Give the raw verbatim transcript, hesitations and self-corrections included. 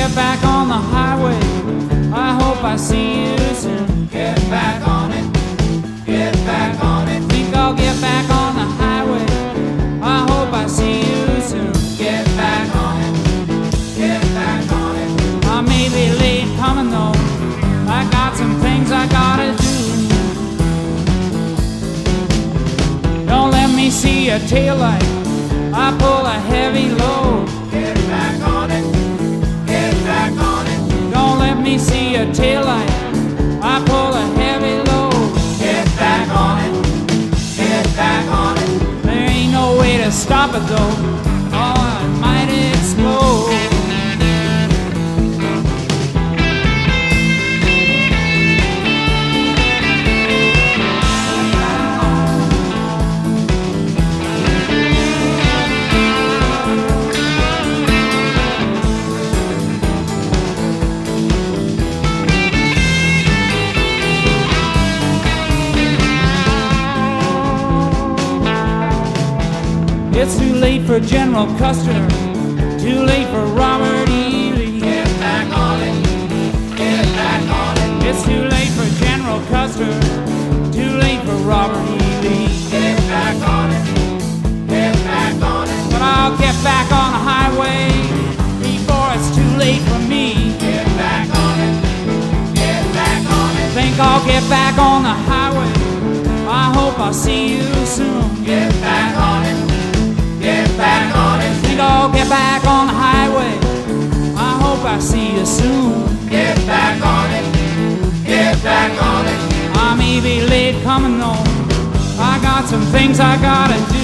get back on the highway. I hope I see you soon. Get back on it, get back on it. Think I'll get back on the highway. I hope I see you soon. Get back on it, get back on it. I may be late coming though. I got some things I gotta do. Don't let me see your taillight. I pull a heavy load. Get back on it, get back on it. Don't let me see your taillight. I pull a heavy load. Get back on it, get back on it. There ain't no way to stop it though. Oh, it might explode. It's too late for General Custer, too late for Robert E. Lee. Get back on it, get back on it. It's too late for General Custer, too late for Robert E. Lee. Get back on it, get back on it. But I'll get back on the highway before it's too late for me. Get back on it, get back on it. Think I'll get back on the highway. I hope I'll see you soon. Get back on it, get back on it. Think I'll get back on the highway. I hope I see you soon. Get back on it, get back on it. I may be late coming though. I got some things I gotta do.